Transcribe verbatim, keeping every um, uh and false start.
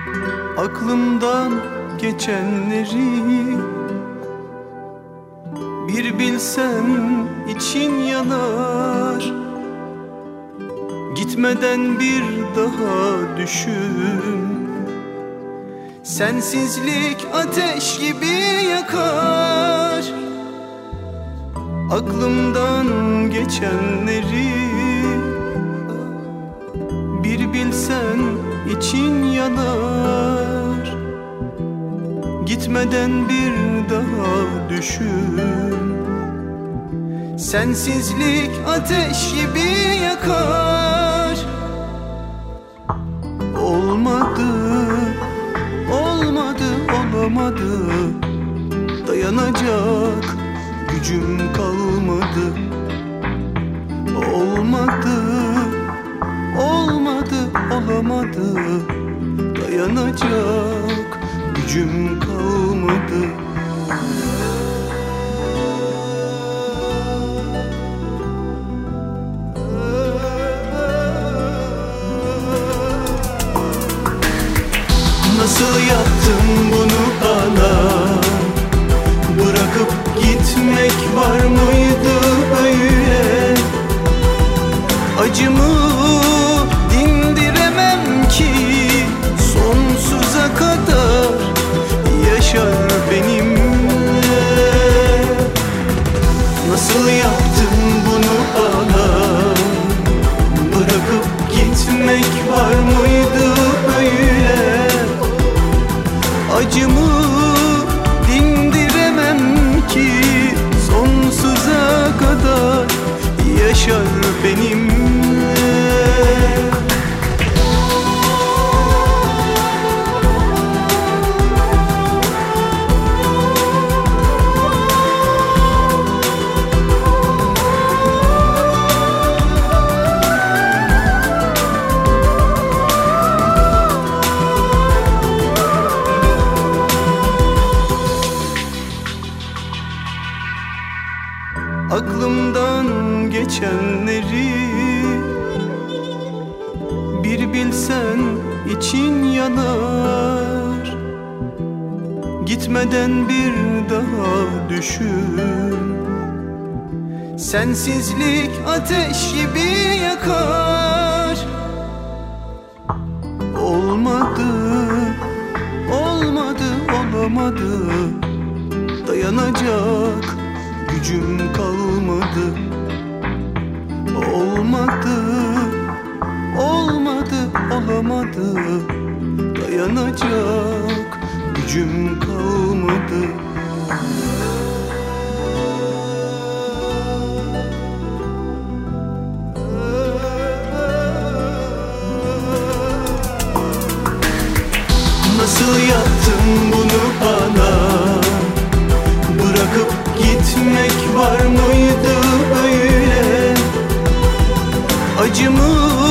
Aklımdan geçenleri bir bilsen için yanar. Gitmeden bir daha düşün. Sensizlik ateş gibi yakar. Aklımdan geçenleri bir bilsen için yanar. Gitmeden bir daha düşün. Sensizlik ateş gibi yakar. Olmadı, olmadı, olamadı. Dayanacak gücüm kalmadı. Olmadı, olmadı, olamadı. Dayanacak gücüm kalmadı. Nasıl yaptın bunu bana? Bırakıp gitmek var mıydı böyle? Acımı dindiremem ki, sonsuza kadar yaşar benimle. Nasıl yaptın bunu bana? Bırakıp gitmek var mıydı böyle? Acımı dindiremem ki, sonsuza kadar yaşar benimle. Aklımdan geçenleri bir bilsen için yanar. Gitmeden bir daha düşün. Sensizlik ateş gibi yakar. Olmadı, olmadı, olamadı. Dayanacak gücüm kalmadı. Olmadı, olmadı, olamadı. Dayanacak gücüm kalmadı. Nasıl yaptın bunu bana? Bırakıp gitmek var mıydı böyle? Acımı